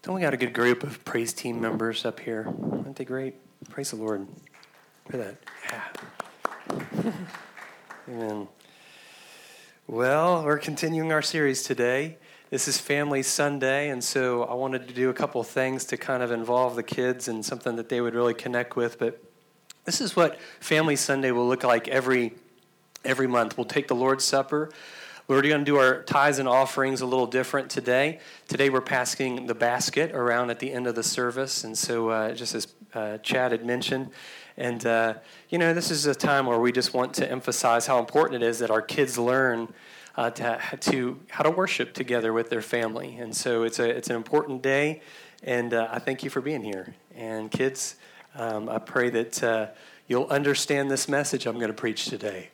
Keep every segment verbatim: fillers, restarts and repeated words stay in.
Don't we got a good group of praise team members up here? Aren't they great? Praise the Lord. Look at that. Yeah. Amen. Well, we're continuing our series today. This is Family Sunday, and so I wanted to do a couple of things to kind of involve the kids and something that they would really connect with. But this is what Family Sunday will look like every every month. We'll take the Lord's Supper. We're already going to do our tithes and offerings a little different today. Today we're passing the basket around at the end of the service, and so uh, just as uh, Chad had mentioned, and uh, you know, this is a time where we just want to emphasize how important it is that our kids learn uh, to, to how to worship together with their family, and so it's a it's an important day, and uh, I thank you for being here. And kids, um, I pray that uh, you'll understand this message I'm going to preach today.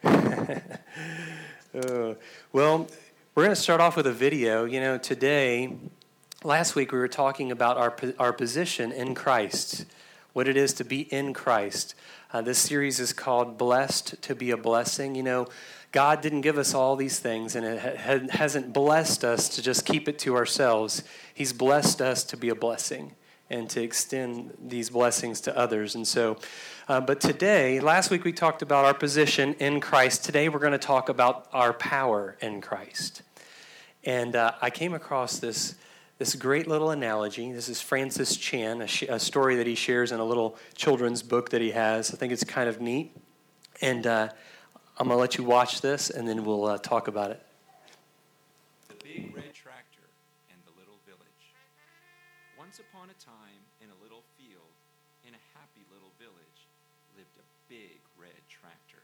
Uh, well, we're going to start off with a video. You know, today, last week we were talking about our our position in Christ, what it is to be in Christ. Uh, this series is called Blessed to be a Blessing. You know, God didn't give us all these things, and it ha- hasn't blessed us to just keep it to ourselves. He's blessed us to be a blessing and to extend these blessings to others. And so, uh, but today, last week we talked about our position in Christ. Today we're going to talk about our power in Christ. And uh, I came across this this great little analogy. This is Francis Chan, a, sh- a story that he shares in a little children's book that he has. I think it's kind of neat. And uh, I'm going to let you watch this, and then we'll uh, talk about it. The Big Red Tractor and the Little Village. Once upon a time, in a little field, in a happy little village, lived a big red tractor.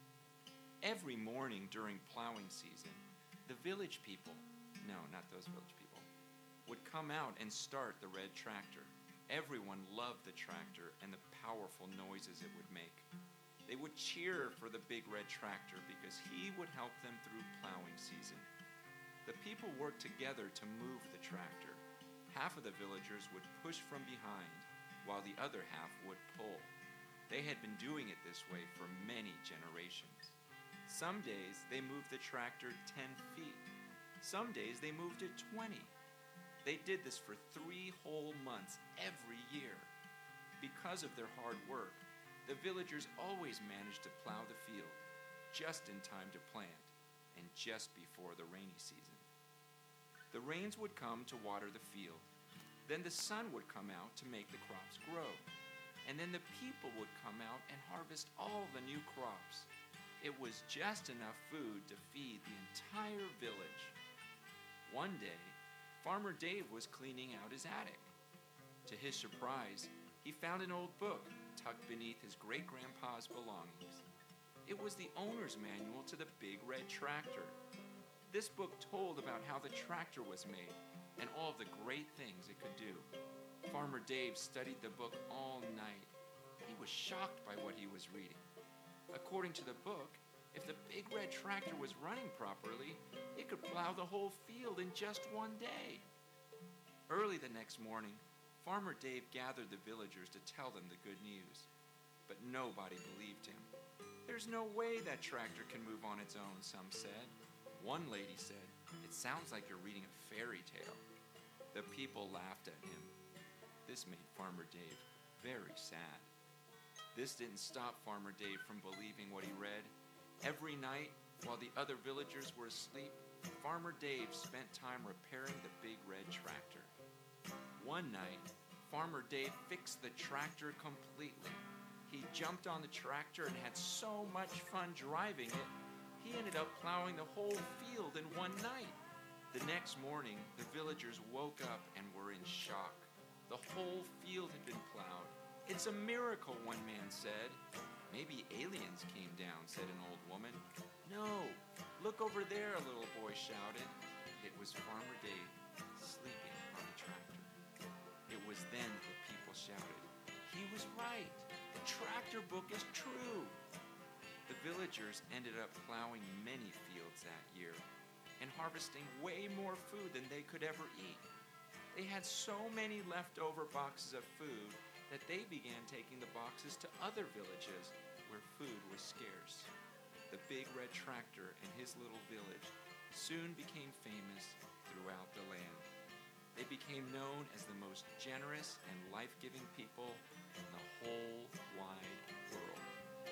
Every morning during plowing season, the village people, no, not those village people, would come out and start the red tractor. Everyone loved the tractor and the powerful noises it would make. They would cheer for the big red tractor because he would help them through plowing season. The people worked together to move the tractor. Half of the villagers would push from behind, while the other half would pull. They had been doing it this way for many generations. Some days they moved the tractor ten feet. Some days they moved it twenty. They did this for three whole months every year. Because of their hard work, the villagers always managed to plow the field just in time to plant and just before the rainy season. The rains would come to water the field. Then the sun would come out to make the crops grow. And then the people would come out and harvest all the new crops. It was just enough food to feed the entire village. One day, Farmer Dave was cleaning out his attic. To his surprise, he found an old book tucked beneath his great-grandpa's belongings. It was the owner's manual to the big red tractor. This book told about how the tractor was made and all of the great things it could do. Farmer Dave studied the book all night. He was shocked by what he was reading. According to the book, if the big red tractor was running properly, it could plow the whole field in just one day. Early the next morning, Farmer Dave gathered the villagers to tell them the good news. But nobody believed him. There's no way that tractor can move on its own, some said. One lady said, "It sounds like you're reading a fairy tale." The people laughed at him. This made Farmer Dave very sad. This didn't stop Farmer Dave from believing what he read. Every night, while the other villagers were asleep, Farmer Dave spent time repairing the big red tractor. One night, Farmer Dave fixed the tractor completely. He jumped on the tractor and had so much fun driving it, he ended up plowing the whole field in one night. The next morning, the villagers woke up and were in shock. The whole field had been plowed. "It's a miracle," one man said. "Maybe aliens came down," said an old woman. "No, look over there," a little boy shouted. It was Farmer Dave sleeping on the tractor. It was then the people shouted, "He was right. The tractor book is true." The villagers ended up plowing many fields that year and harvesting way more food than they could ever eat. They had so many leftover boxes of food that they began taking the boxes to other villages where food was scarce. The big red tractor and his little village soon became famous throughout the land. They became known as the most generous and life-giving people in the whole wide world.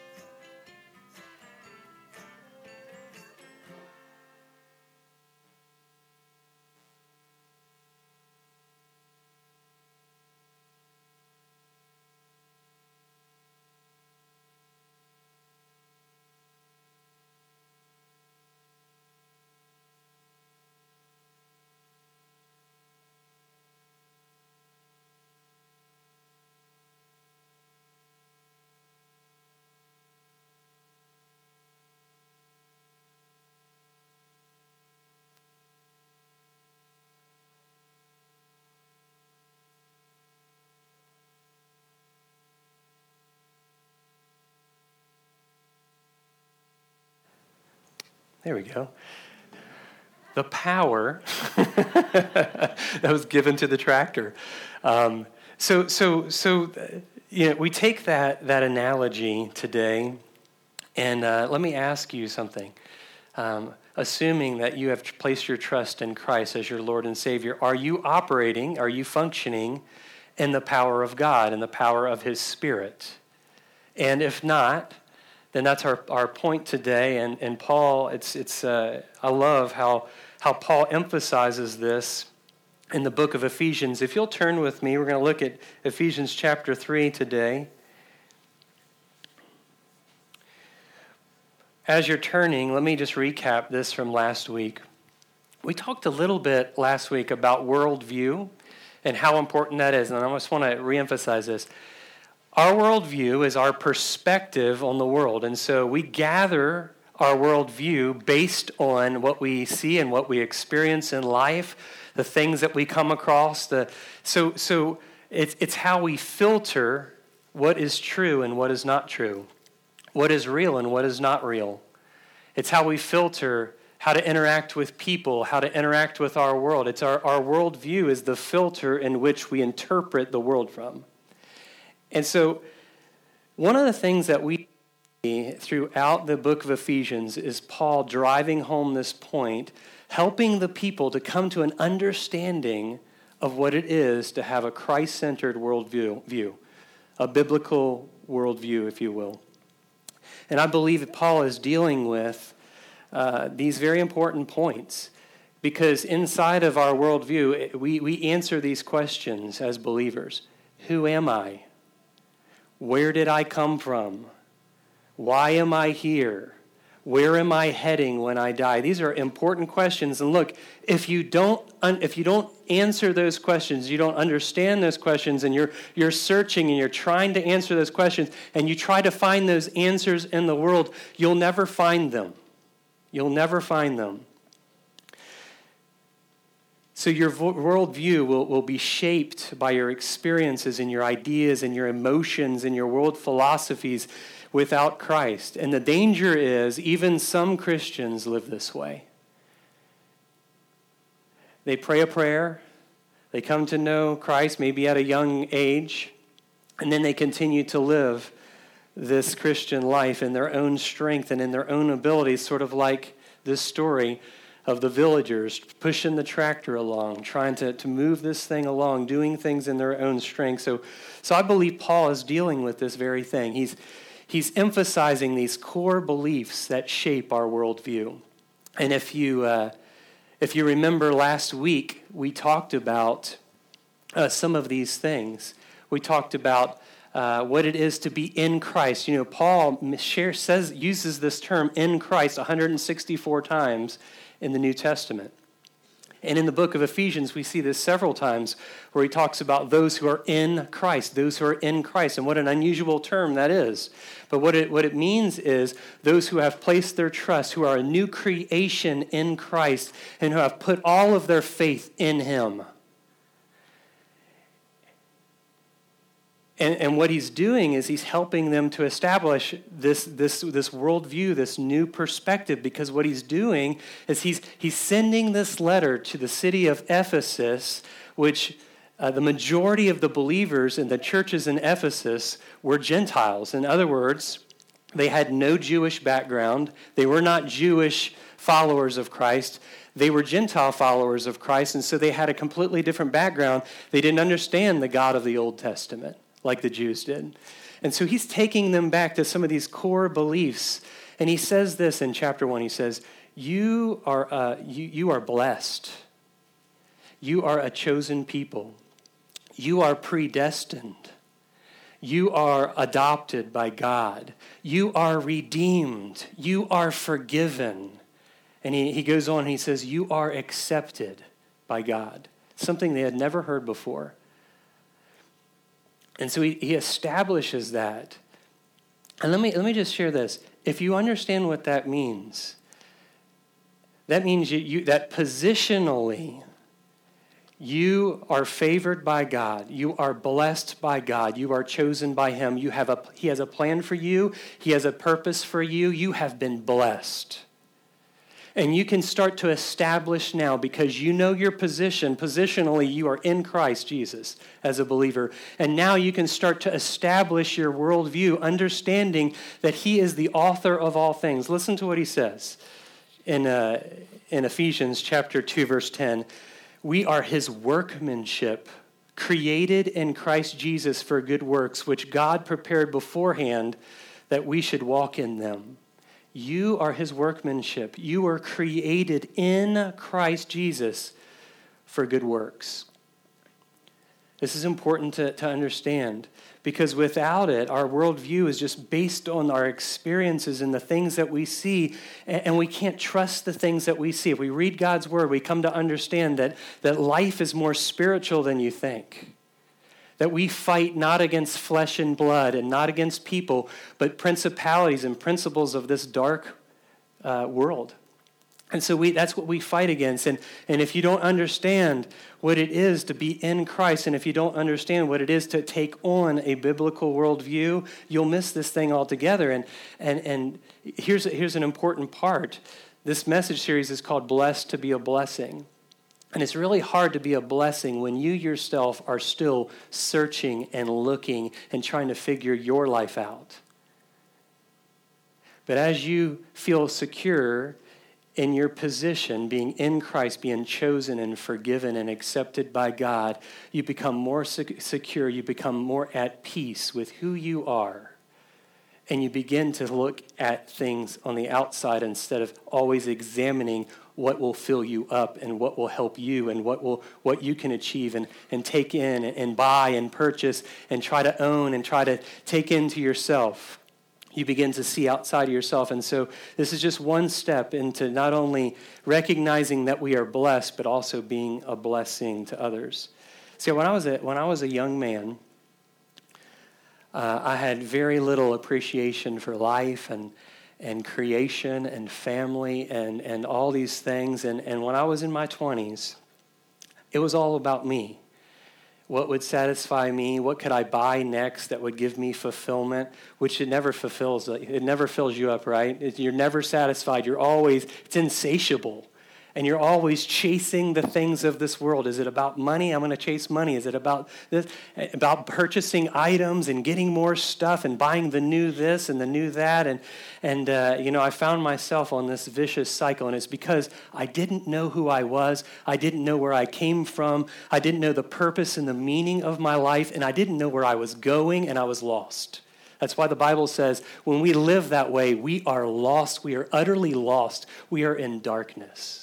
There we go. The power that was given to the tractor. Um, so, so, so, uh, you know, we take that that analogy today, and uh, let me ask you something. Um, assuming that you have placed your trust in Christ as your Lord and Savior, are you operating, are you functioning in the power of God, in the power of His Spirit? And if not, then that's our, our point today. And, and Paul, it's it's uh, I love how how Paul emphasizes this in the book of Ephesians. If you'll turn with me, we're going to look at Ephesians chapter three today. As you're turning, let me just recap this from last week. We talked a little bit last week about worldview and how important that is. And I just want to reemphasize this. Our worldview is our perspective on the world. And so we gather our worldview based on what we see and what we experience in life, the things that we come across. The, so so it's, it's how we filter what is true and what is not true, what is real and what is not real. It's how we filter how to interact with people, how to interact with our world. It's our, our worldview is the filter in which we interpret the world from. And so one of the things that we see throughout the book of Ephesians is Paul driving home this point, helping the people to come to an understanding of what it is to have a Christ-centered worldview, view, a biblical worldview, if you will. And I believe that Paul is dealing with uh, these very important points because inside of our worldview, we, we answer these questions as believers. Who am I? Where did I come from? Why am I here? Where am I heading when I die? These are important questions. And look, if you don't if you don't answer those questions, you don't understand those questions, and you're you're searching and you're trying to answer those questions, and you try to find those answers in the world, you'll never find them. You'll never find them. So your worldview will, will be shaped by your experiences and your ideas and your emotions and your world philosophies without Christ. And the danger is even some Christians live this way. They pray a prayer, they come to know Christ maybe at a young age, and then they continue to live this Christian life in their own strength and in their own abilities, sort of like this story of the villagers pushing the tractor along, trying to, to move this thing along, doing things in their own strength. So, so I believe Paul is dealing with this very thing. He's, he's emphasizing these core beliefs that shape our worldview. And if you, uh, if you remember last week, we talked about uh, some of these things. We talked about uh, what it is to be in Christ. You know, Paul share, says uses this term "in Christ" one hundred sixty-four times in the New Testament. And in the book of Ephesians, we see this several times where he talks about those who are in Christ, those who are in Christ, and what an unusual term that is. But what it, what it means is those who have placed their trust, who are a new creation in Christ, and who have put all of their faith in him. And, and what he's doing is he's helping them to establish this, this, this worldview, this new perspective, because what he's doing is he's, he's sending this letter to the city of Ephesus, which uh, the majority of the believers in the churches in Ephesus were Gentiles. In other words, they had no Jewish background. They were not Jewish followers of Christ. They were Gentile followers of Christ, and so they had a completely different background. They didn't understand the God of the Old Testament like the Jews did. And so he's taking them back to some of these core beliefs. And he says this in chapter one. He says, you are, uh, you, you are blessed. You are a chosen people. You are predestined. You are adopted by God. You are redeemed. You are forgiven. And he, he goes on and he says, you are accepted by God. Something they had never heard before. And so he, he establishes that. And let me, let me just share this. If you understand what that means, that means you, you that positionally, you are favored by God. You are blessed by God. You are chosen by him. You have a, he has a plan for you. He has a purpose for you. You have been blessed. And you can start to establish now, because you know your position. Positionally, you are in Christ Jesus as a believer. And now you can start to establish your worldview, understanding that he is the author of all things. Listen to what he says in, uh, in Ephesians chapter two, verse ten. We are his workmanship, created in Christ Jesus for good works, which God prepared beforehand that we should walk in them. You are his workmanship. You were created in Christ Jesus for good works. This is important to, to understand, because without it, our worldview is just based on our experiences and the things that we see, and, and we can't trust the things that we see. If we read God's word, we come to understand that, that life is more spiritual than you think. That we fight not against flesh and blood and not against people, but principalities and principles of this dark uh, world. And so we that's what we fight against. And, and if you don't understand what it is to be in Christ, and if you don't understand what it is to take on a biblical worldview, you'll miss this thing altogether. And, and, and here's, here's an important part. This message series is called Blessed to be a Blessing. And it's really hard to be a blessing when you yourself are still searching and looking and trying to figure your life out. But as you feel secure in your position, being in Christ, being chosen and forgiven and accepted by God, you become more secure, you become more at peace with who you are. And you begin to look at things on the outside instead of always examining what will fill you up and what will help you and what will what you can achieve and, and take in and, and buy and purchase and try to own and try to take into yourself. You begin to see outside of yourself. And so this is just one step into not only recognizing that we are blessed, but also being a blessing to others. See, when I was a, when I was a young man, uh, I had very little appreciation for life and and creation and family and, and all these things. And, and when I was in my twenties, it was all about me. What would satisfy me? What could I buy next that would give me fulfillment? Which it never fulfills. It never fills you up, right? It, you're never satisfied. You're always, it's insatiable. And you're always chasing the things of this world. Is it about money? I'm going to chase money. Is it about this? About purchasing items and getting more stuff and buying the new this and the new that? And, and uh, you know, I found myself on this vicious cycle. And it's because I didn't know who I was. I didn't know where I came from. I didn't know the purpose and the meaning of my life. And I didn't know where I was going, and I was lost. That's why the Bible says when we live that way, we are lost. We are utterly lost. We are in darkness.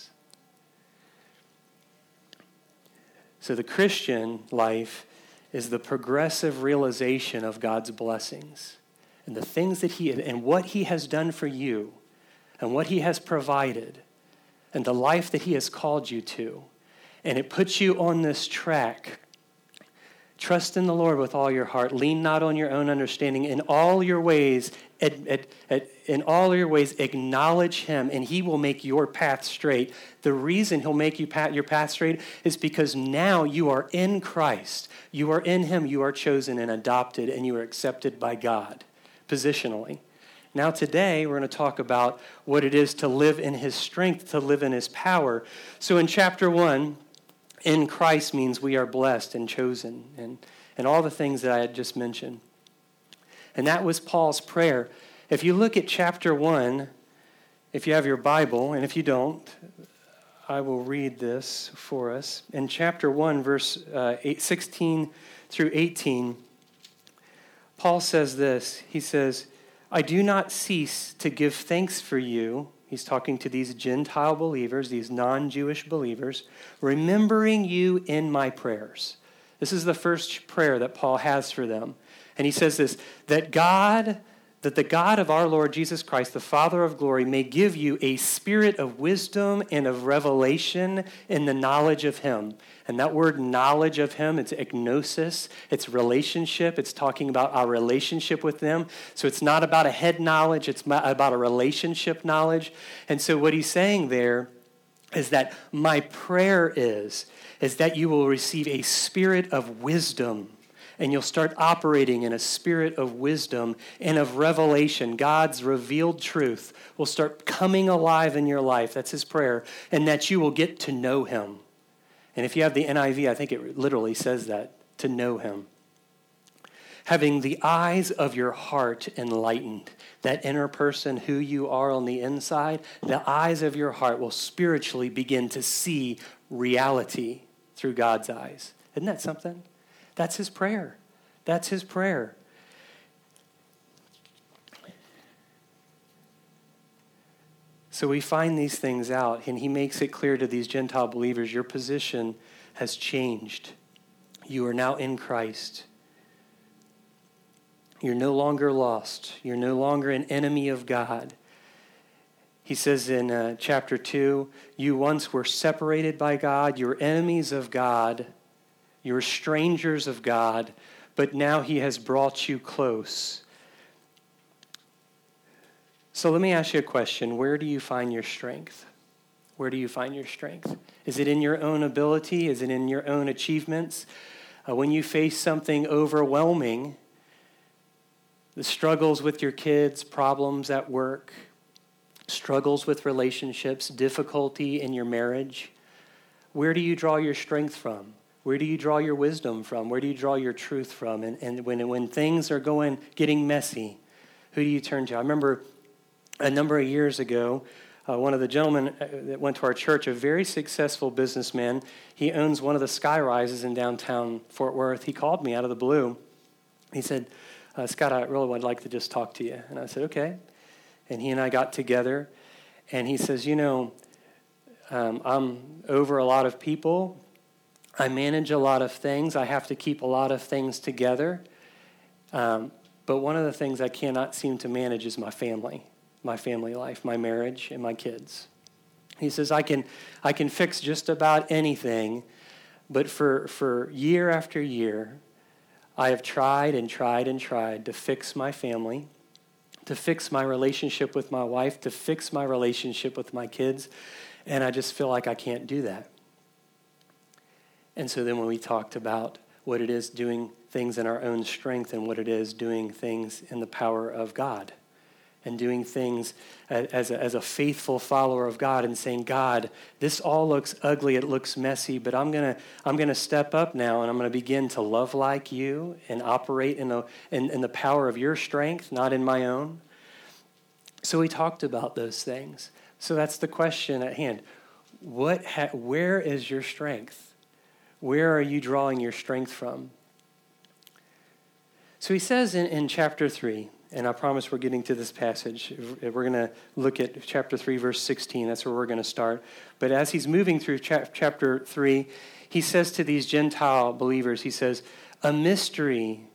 So the Christian life is the progressive realization of God's blessings and the things that he and what he has done for you and what he has provided and the life that he has called you to. And it puts you on this track. Trust in the Lord with all your heart. Lean not on your own understanding. In all your ways, at, at, at, in all your ways, acknowledge him, and he will make your path straight. The reason he'll make you pat, your path straight is because now you are in Christ. You are in him. You are chosen and adopted, and you are accepted by God, positionally. Now today, we're going to talk about what it is to live in his strength, to live in his power. So in chapter one, in Christ means we are blessed and chosen and, and all the things that I had just mentioned. And that was Paul's prayer. If you look at chapter one, if you have your Bible, and if you don't, I will read this for us. In chapter one, verse uh, eight, sixteen through eighteen, Paul says this. He says, I do not cease to give thanks for you. He's talking to these Gentile believers, these non-Jewish believers, remembering you in my prayers. This is the first prayer that Paul has for them. And he says this, that God, that the God of our Lord Jesus Christ, the Father of glory, may give you a spirit of wisdom and of revelation in the knowledge of him. And that word knowledge of him, it's agnosis, it's relationship. It's talking about our relationship with them. So it's not about a head knowledge, it's about a relationship knowledge. And so what he's saying there is that my prayer is, is that you will receive a spirit of wisdom. And you'll start operating in a spirit of wisdom and of revelation. God's revealed truth will start coming alive in your life. That's his prayer. And that you will get to know him. And if you have the N I V, I think it literally says that, to know him. Having the eyes of your heart enlightened. That inner person, who you are on the inside, the eyes of your heart will spiritually begin to see reality through God's eyes. Isn't that something? That's his prayer. That's his prayer. So we find these things out, and he makes it clear to these Gentile believers, your position has changed. You are now in Christ. You're no longer lost. You're no longer an enemy of God. He says in uh, chapter two, you once were separated by God. You were enemies of God. You were strangers of God, but now he has brought you close. So let me ask you a question. Where do you find your strength? Where do you find your strength? Is it in your own ability? Is it in your own achievements? Uh, when you face something overwhelming, the struggles with your kids, problems at work, struggles with relationships, difficulty in your marriage, where do you draw your strength from? Where do you draw your wisdom from? Where do you draw your truth from? And, and when, when things are going, getting messy, who do you turn to? I remember a number of years ago, uh, one of the gentlemen that went to our church, a very successful businessman, he owns one of the sky rises in downtown Fort Worth. He called me out of the blue. He said, uh, Scott, I really would like to just talk to you. And I said, okay. And he and I got together. And he says, you know, um, I'm over a lot of people. I manage a lot of things. I have to keep a lot of things together. Um, but one of the things I cannot seem to manage is my family, my family life, my marriage, and my kids. He says, I can I can fix just about anything, but for, for year after year, I have tried and tried and tried to fix my family, to fix my relationship with my wife, to fix my relationship with my kids, and I just feel like I can't do that. And so then when we talked about what it is doing things in our own strength and what it is doing things in the power of God and doing things as a, as a faithful follower of God and saying, God, this all looks ugly, it looks messy, but I'm going to I'm gonna step up now and I'm going to begin to love like you and operate in, a, in, in the power of your strength, not in my own. So we talked about those things. So that's the question at hand. What? Ha- where is your strength? Where are you drawing your strength from? So he says in, in chapter three, and I promise we're getting to this passage. We're going to look at chapter three, verse sixteen. That's where we're going to start. But as he's moving through cha- chapter three, he says to these Gentile believers, he says, a mystery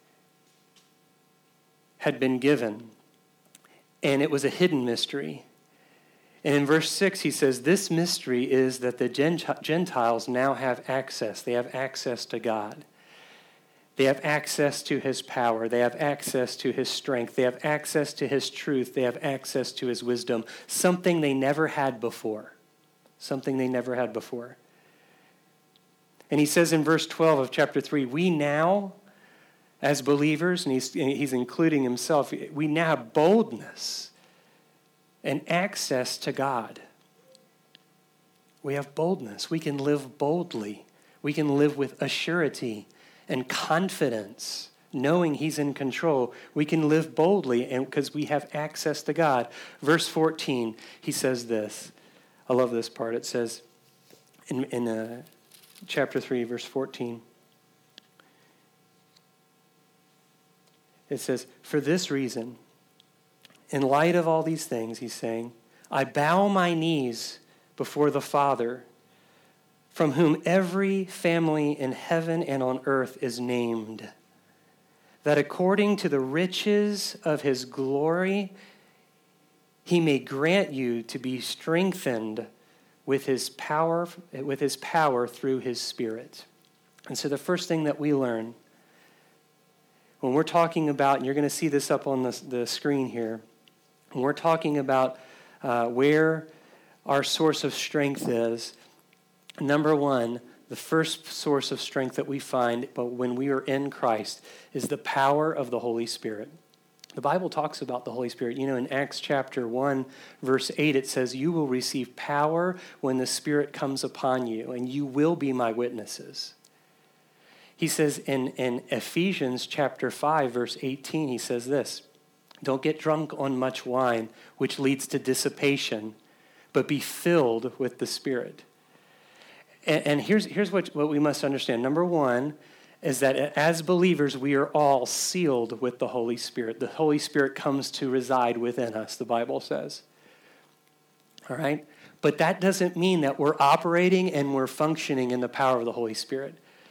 had been given, and it was a hidden mystery. And in verse six, he says, this mystery is that the Gentiles now have access. They have access to God. They have access to his power. They have access to his strength. They have access to his truth. They have access to his wisdom. Something they never had before. Something they never had before. And he says in verse twelve of chapter three, we now, as believers, and he's, he's including himself, we now have boldness and access to God. We have boldness. We can live boldly. We can live with assurity and confidence, knowing he's in control. We can live boldly and because we have access to God. Verse fourteen, he says this. I love this part. It says, in, in uh, chapter three, verse fourteen. It says, "For this reason, in light of all these things," he's saying, "I bow my knees before the Father, from whom every family in heaven and on earth is named, that according to the riches of his glory, he may grant you to be strengthened with his power, with his power through his Spirit." And so the first thing that we learn when we're talking about, and you're going to see this up on the, the screen here, when we're talking about uh, where our source of strength is, number one, the first source of strength that we find but when we are in Christ is the power of the Holy Spirit. The Bible talks about the Holy Spirit. You know, in Acts chapter one, verse eight, it says, "You will receive power when the Spirit comes upon you, and you will be my witnesses." He says in, in Ephesians chapter five, verse eighteen, he says this, "Don't get drunk on much wine, which leads to dissipation, but be filled with the Spirit." And, and here's, here's what, what we must understand. Number one is that as believers, we are all sealed with the Holy Spirit. The Holy Spirit comes to reside within us, the Bible says. All right? But that doesn't mean that we're operating and we're functioning in the power of the Holy Spirit.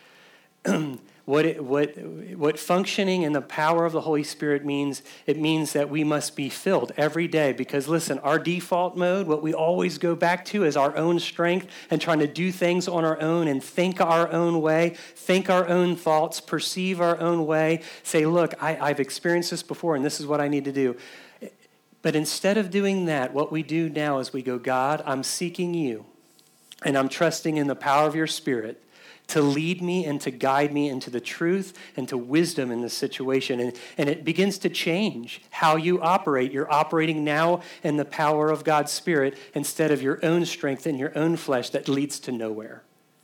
What, it, what, what functioning in the power of the Holy Spirit means, it means that we must be filled every day. Because listen, our default mode, what we always go back to is our own strength and trying to do things on our own and think our own way, think our own thoughts, perceive our own way, say, look, I, I've experienced this before and this is what I need to do. But instead of doing that, what we do now is we go, God, I'm seeking you and I'm trusting in the power of your Spirit to lead me and to guide me into the truth and to wisdom in this situation. And, and it begins to change how you operate. You're operating now in the power of God's Spirit instead of your own strength and your own flesh that leads to nowhere.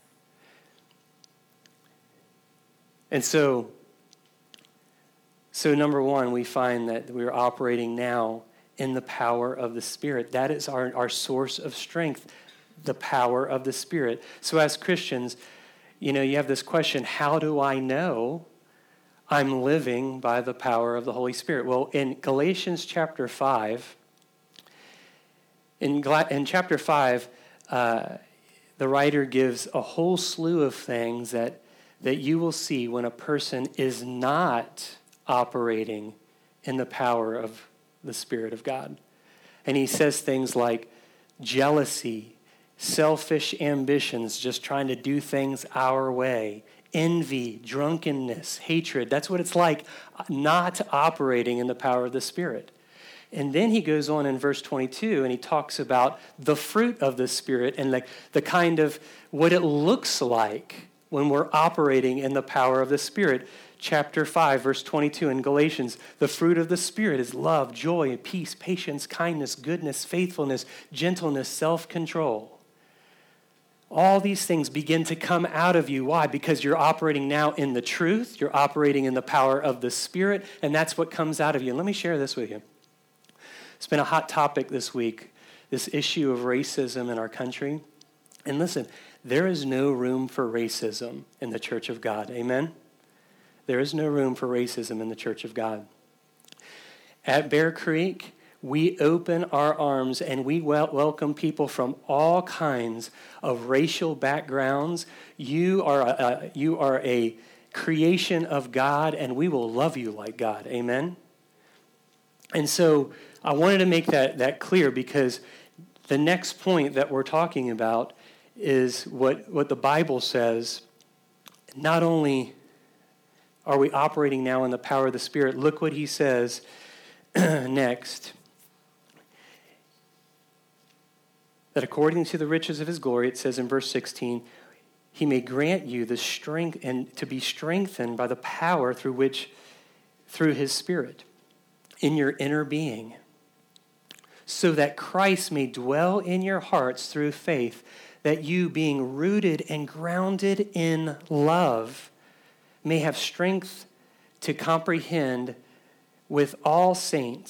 And so, so number one, we find that we're operating now in the power of the Spirit. That is our, our source of strength, the power of the Spirit. So as Christians, you know, you have this question, how do I know I'm living by the power of the Holy Spirit? Well, in Galatians chapter five, in, Gal- in chapter five, uh, the writer gives a whole slew of things that, that you will see when a person is not operating in the power of the Spirit of God. And he says things like jealousy, selfish ambitions, just trying to do things our way, envy, drunkenness, hatred. That's what it's like not operating in the power of the Spirit. And then he goes on in verse twenty-two and he talks about the fruit of the Spirit and like the kind of what it looks like when we're operating in the power of the Spirit. Chapter five, verse twenty-two in Galatians, the fruit of the Spirit is love, joy, peace, patience, kindness, goodness, faithfulness, gentleness, self-control. All these things begin to come out of you. Why? Because you're operating now in the truth. You're operating in the power of the Spirit, and that's what comes out of you. And let me share this with you. It's been a hot topic this week, this issue of racism in our country. And listen, there is no room for racism in the Church of God. Amen? There is no room for racism in the Church of God. At Bear Creek, we open our arms and we wel- welcome people from all kinds of racial backgrounds. You are, a, a, you are a creation of God, and we will love you like God. Amen? And so I wanted to make that, that clear because the next point that we're talking about is what, what the Bible says. Not only are we operating now in the power of the Spirit, look what he says next. That according to the riches of his glory, it says in verse sixteen, he may grant you the strength and to be strengthened by the power through which, through his Spirit, in your inner being, so that Christ may dwell in your hearts through faith, that you, being rooted and grounded in love, may have strength to comprehend with all saints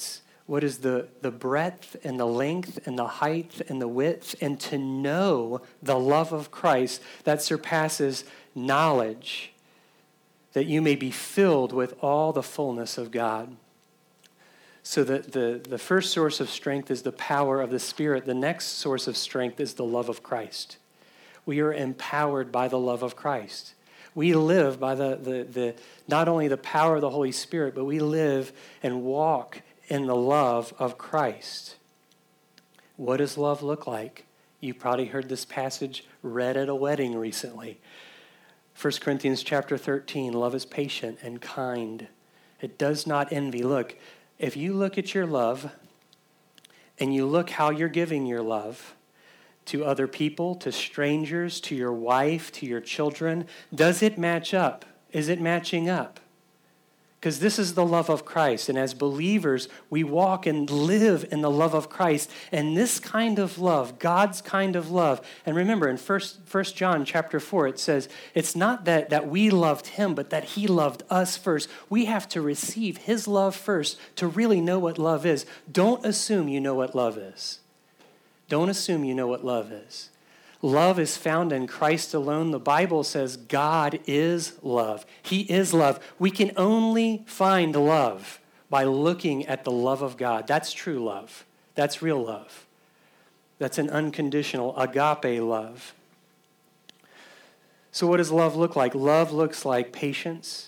what is the, the breadth and the length and the height and the width, and to know the love of Christ that surpasses knowledge, that you may be filled with all the fullness of God. So the, the, the first source of strength is the power of the Spirit. The next source of strength is the love of Christ. We are empowered by the love of Christ. We live by the, the, the not only the power of the Holy Spirit, but we live and walk in the love of Christ. What does love look like? You probably heard this passage read at a wedding recently. First Corinthians chapter thirteen, love is patient and kind. It does not envy. Look, if you look at your love and you look how you're giving your love to other people, to strangers, to your wife, to your children, does it match up? Is it matching up? Because this is the love of Christ. And as believers, we walk and live in the love of Christ. And this kind of love, God's kind of love. And remember, in First John chapter four, it says, it's not that, that we loved him, but that he loved us first. We have to receive his love first to really know what love is. Don't assume you know what love is. Don't assume you know what love is. Love is found in Christ alone. The Bible says God is love. He is love. We can only find love by looking at the love of God. That's true love. That's real love. That's an unconditional agape love. So what does love look like? Love looks like patience.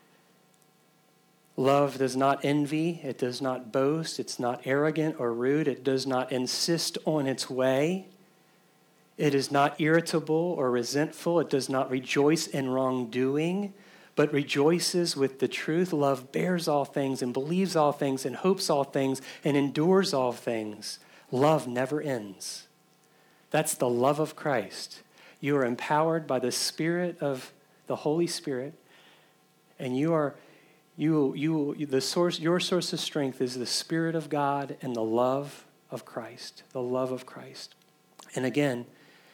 Love does not envy. It does not boast. It's not arrogant or rude. It does not insist on its way. It is not irritable or resentful. It does not rejoice in wrongdoing, but rejoices with the truth. Love bears all things and believes all things and hopes all things and endures all things. Love never ends. That's the love of Christ. You are empowered by the Spirit of the Holy Spirit, and you are you you the source. Your source of strength is the Spirit of God and the love of Christ. The love of Christ. And again,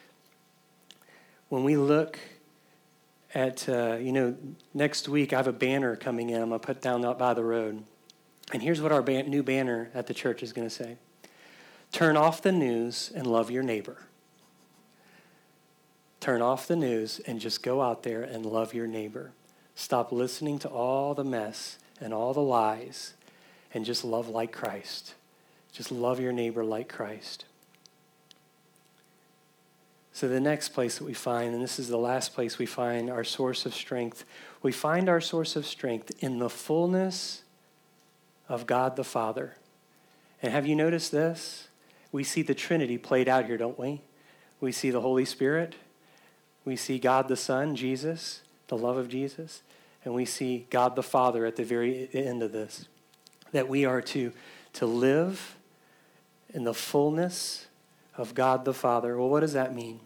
when we look at, uh, you know, next week I have a banner coming in. I'm going to put down out by the road. And here's what our ban- new banner at the church is going to say. Turn off the news and love your neighbor. Turn off the news and just go out there and love your neighbor. Stop listening to all the mess and all the lies and just love like Christ. Just love your neighbor like Christ. So the next place that we find, and this is the last place we find our source of strength, we find our source of strength in the fullness of God the Father. And have you noticed this? We see the Trinity played out here, don't we? We see the Holy Spirit. We see God the Son, Jesus, the love of Jesus. And we see God the Father at the very end of this. That we are to, to live in the fullness of God the Father. Well, what does that mean?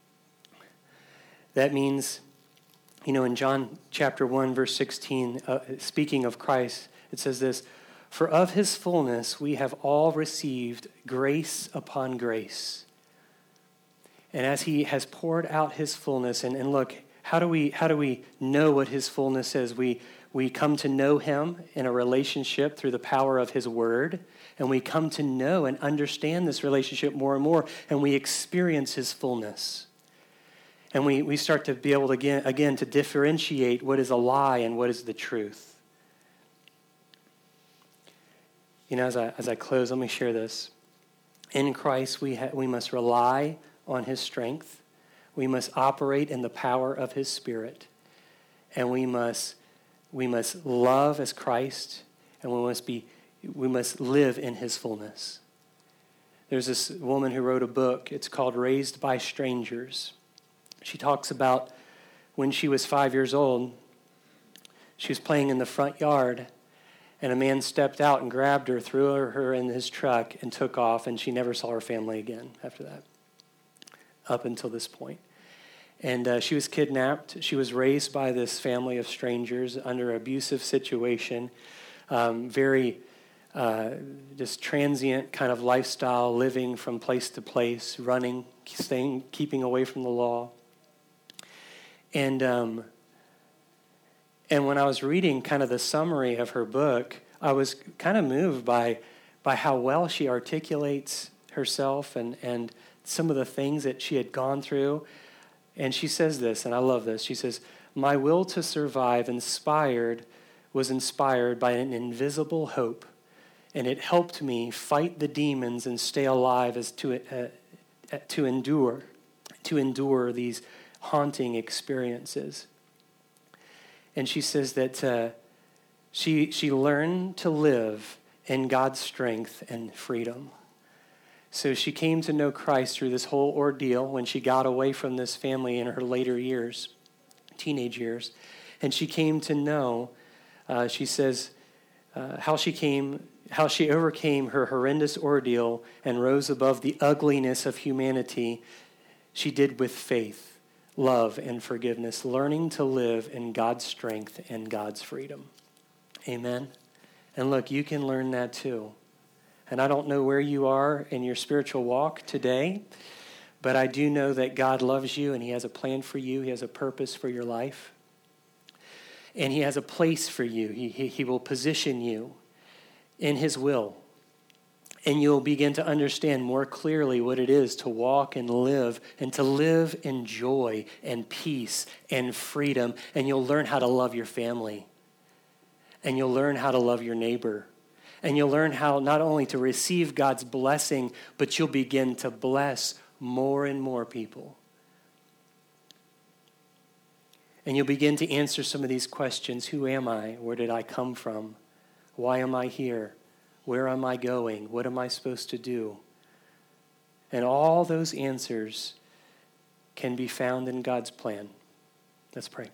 That means, you know, in John chapter one, verse sixteen, uh, speaking of Christ, it says this, for of his fullness we have all received grace upon grace. And as he has poured out his fullness, and, and look, how do we how do we know what his fullness is? We we come to know him in a relationship through the power of his word, and we come to know and understand this relationship more and more, and we experience his fullness. And we, we start to be able to, again, again, to differentiate what is a lie and what is the truth. You know, as I, as I close, let me share this. In Christ, we ha- we must rely on his strength. We must operate in the power of his Spirit. And we must we must love as Christ, and we must be we must live in his fullness. There's this woman who wrote a book. It's called Raised by Strangers. She talks about when she was five years old, she was playing in the front yard, and a man stepped out and grabbed her, threw her in his truck, and took off, and she never saw her family again after that, up until this point. And uh, she was kidnapped. She was raised by this family of strangers under an abusive situation, um, very uh, just transient kind of lifestyle, living from place to place, running, staying, keeping away from the law. And um, and when I was reading kind of the summary of her book, I was kind of moved by by how well she articulates herself and, and some of the things that she had gone through. And she says this, and I love this. She says, "My will to survive inspired was inspired by an invisible hope, and it helped me fight the demons and stay alive as to uh, to endure, to endure these haunting experiences." And she says that uh, she she learned to live in God's strength and freedom. So she came to know Christ through this whole ordeal when she got away from this family in her later years, teenage years. And she came to know, uh, she says, uh, how she came, how she overcame her horrendous ordeal and rose above the ugliness of humanity. She did with faith, love, and forgiveness, learning to live in God's strength and God's freedom. Amen. And look, you can learn that too. And I don't know where you are in your spiritual walk today, but I do know that God loves you and he has a plan for you. He has a purpose for your life. And he has a place for you. He, he, he will position you in his will. And you'll begin to understand more clearly what it is to walk and live and to live in joy and peace and freedom. And you'll learn how to love your family. And you'll learn how to love your neighbor. And you'll learn how not only to receive God's blessing, but you'll begin to bless more and more people. And you'll begin to answer some of these questions. Who am I? Where did I come from? Why am I here? Where am I going? What am I supposed to do? And all those answers can be found in God's plan. Let's pray.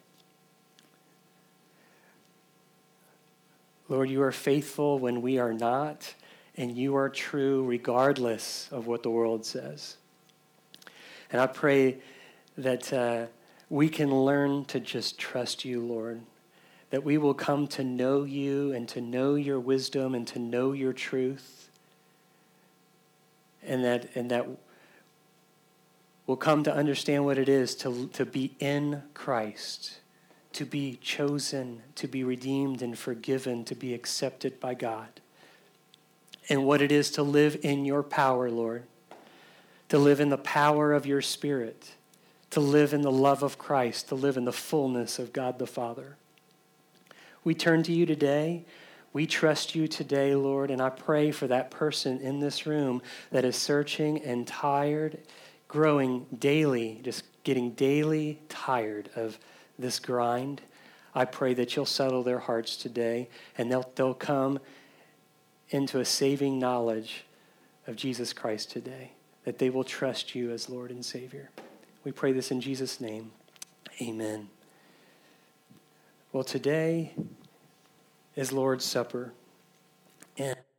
Lord, you are faithful when we are not, and you are true regardless of what the world says. And I pray that uh, we can learn to just trust you, Lord, that we will come to know you and to know your wisdom and to know your truth, and that and that we'll come to understand what it is to, to be in Christ, to be chosen, to be redeemed and forgiven, to be accepted by God. And what it is to live in your power, Lord, to live in the power of your Spirit, to live in the love of Christ, to live in the fullness of God the Father. We turn to you today. We trust you today, Lord, and I pray for that person in this room that is searching and tired, growing daily, just getting daily tired of this grind. I pray that you'll settle their hearts today and they'll, they'll come into a saving knowledge of Jesus Christ today, that they will trust you as Lord and Savior. We pray this in Jesus' name. Amen. Well, today is Lord's Supper. And